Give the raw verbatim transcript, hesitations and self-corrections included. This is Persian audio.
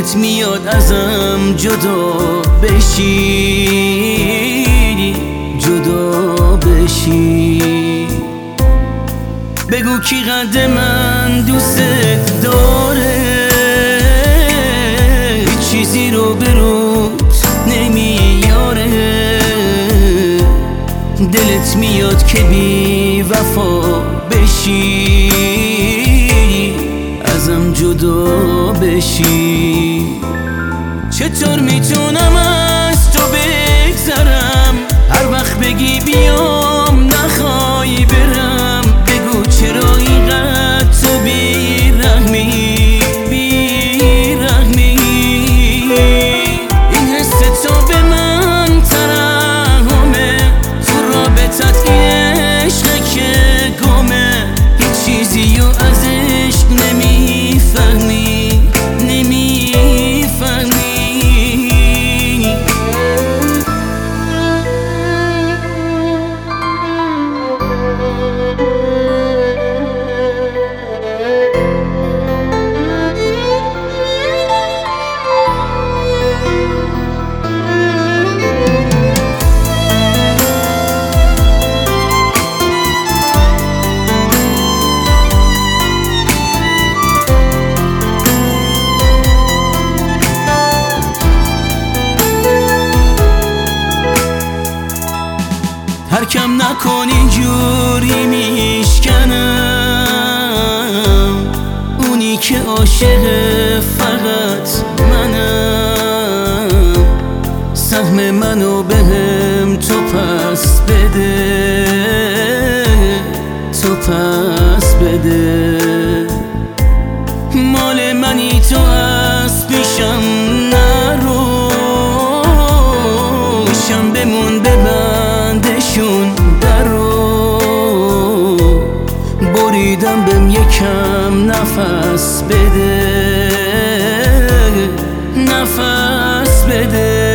دلت میاد ازم جدا بشی، جدا بشی. بگو کی قد من دوست داره، چیزی رو به روت نمیاره. دلت میاد که بی وفا بشی، ازم جدا بشی. چطور میتونم از تو بگذرم، هر وقت بگی بیام نخوای برم. بگو چرا اینقدر تو بیرحمی، بیرحمی. این حس تو به من ترحمه، تو رابطت این عشقه که گمه. هیچ چیزی رو از عشق نمیفهمی، نمیفهمی. هر کم نکن اینجوری میشکنم، اونی که عاشق فقط منم. سهم منو بهم تو پس بده، تو پس بده. مال منی تو از پیشم نرو، شم بمون ببندشون درو. بریدم بهم یکم نفس بده، نفس بده.